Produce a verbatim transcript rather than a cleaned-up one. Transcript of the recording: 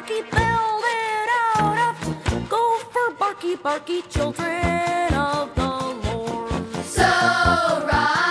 Barky build it out of gopher, barky, barky children of the Lord. So rise.